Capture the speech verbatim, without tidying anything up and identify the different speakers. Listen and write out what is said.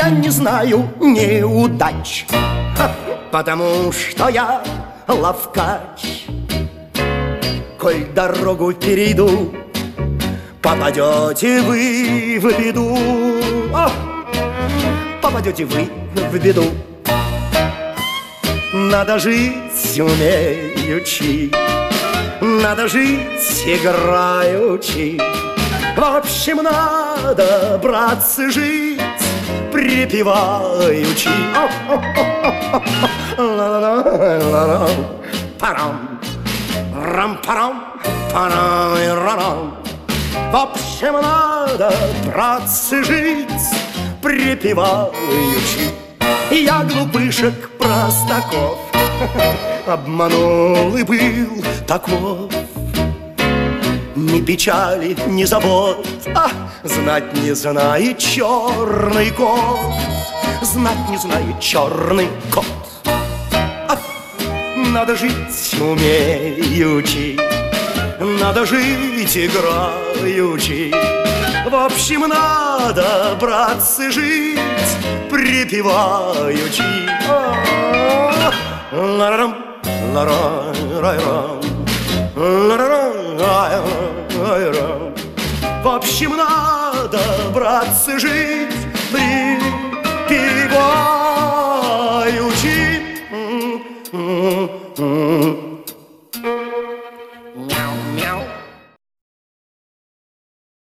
Speaker 1: я не знаю неудач, потому что я ловкач. Коль дорогу перейду, попадете вы в беду. О, попадете вы в беду. Надо жить умеючи, надо жить играючи. В общем, надо, братцы, жить припеваючи. Парам, рам-парам, парам-рам. В общем, надо, братцы, жить припеваючи. Я глупышек Простаков обманул и был таков. Ни печали, ни забот, а знать не знает черный кот. Знать не знает черный кот. А, надо жить умеючи, надо жить играючи. В общем, надо, братцы, жить припеваючи. Ла-ра-рам, ла-ра-рай-рам, ла-ра-рай-рам. В общем, надо, братцы, жить припеваючи.